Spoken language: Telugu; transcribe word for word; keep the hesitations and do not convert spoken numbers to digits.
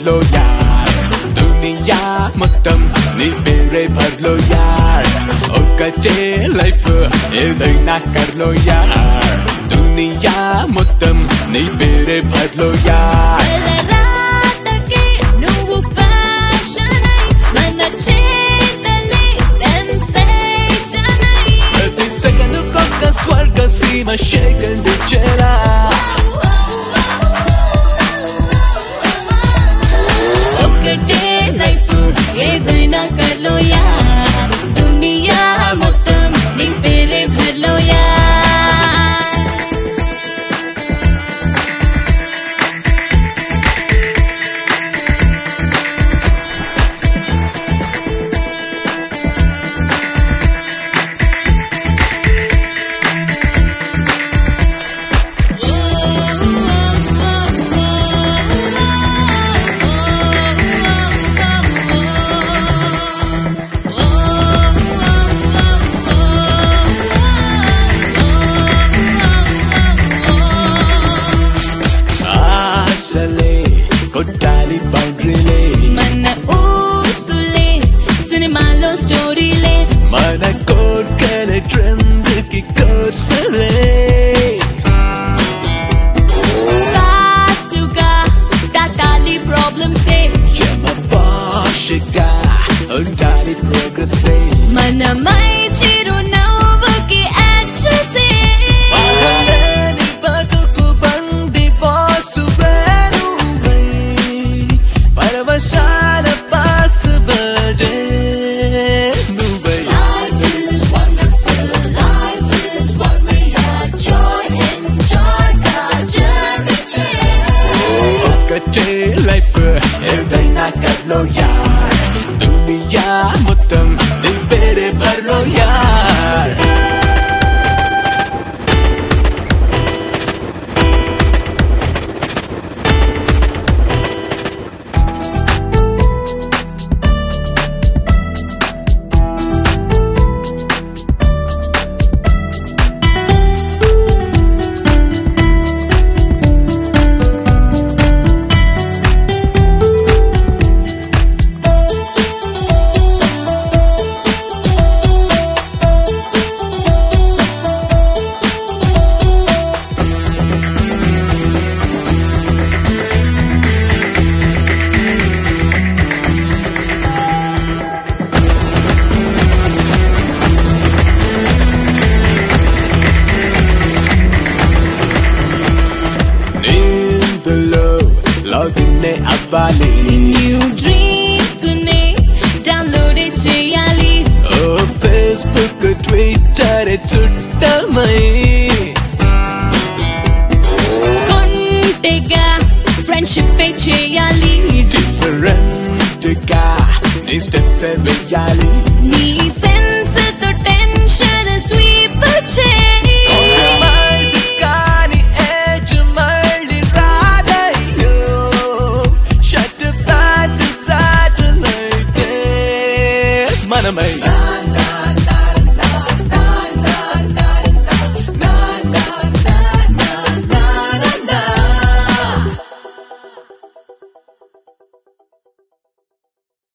लो यार दुनिया మొత్తం నీ పేరే భర్లో యార్ ఒకటే లైఫ్ ఏదైనా కర్లో యార్ దునియా మొత్తం నీ పేరే భర్లో యార్ రాతకి నువ్వు ఫ్యాషన్ అయి మన చేతలే సెన్సేషన్ అయి ప్రతి సెకండ్ కొత్త స్వర్గ సీమ షేకండు చేరా ఒకటే లైఫ్ ఏదైనా కర్లో యార్ దునియా మొత్తం నీ పేరే భర్లో యార్ కొట్టాలి బౌండరీలే మన ఊసులే సినిమాలో స్టోరీలే మన కోర్కల ట్రెండ్ కి కోర్సలే ఫాస్ట్ గా దాటాలి ప్రాబ్లమ్సే యమ భాషగా ఉండాలి ప్రోగ్రెస్ మనమై చిరునవ్వుకి అడ్రసే బతుకు బండి boss Shine a pass birthday Nubay Life is wonderful, life is one we have joy, enjoy the journey Okate life edaina karlo yaar Duniya mottam dil pere bharlo yaar Login abbali New dreams ne download cheyali Oh Facebook Twitter chuttamai kontega friendship pe cheyali different ga nee steps e veyali nee sense to tension sweep chey Manamay